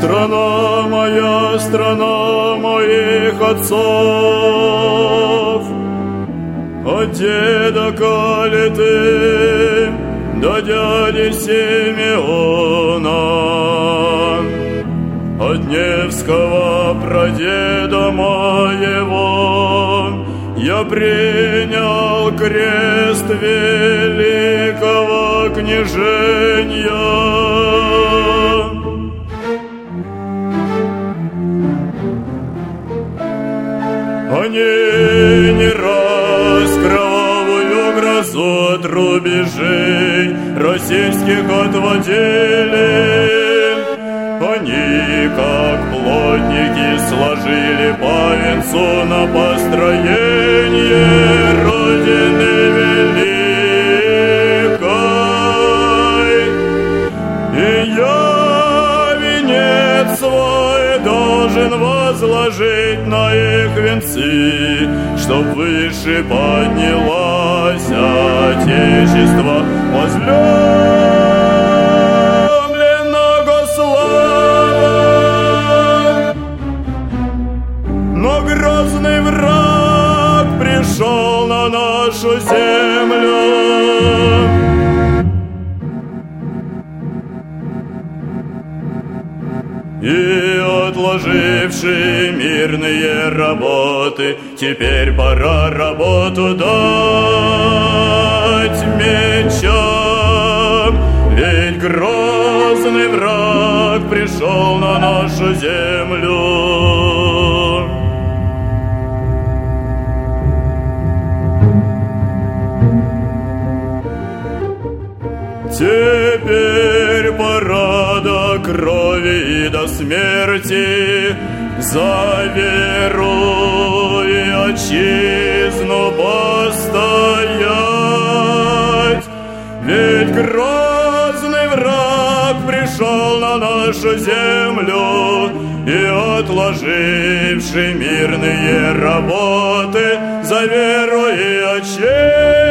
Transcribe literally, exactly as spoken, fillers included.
Страна моя, страна моих отцов, от деда Калиты до дяди Симеона, от Невского прадеда моего я принял крест великого княжения. Они не раз кровавую грозу от рубежей российских отводили. Они, как плотники, сложили по венцу на построение Родины великой. И я венец свой должен возложить на их венцы, чтоб выше поднялось Отечество возлюбленного слава. Но грозный враг пришел на нашу землю, и, отложивший мирные работы, теперь пора работу дать мечам. Ведь грозный враг пришел на нашу землю. Теперь пора до крови и до смерти за веру и отчизну постоять. Ведь грозный враг пришел на нашу землю и, отложивший мирные работы за веру и отчизну,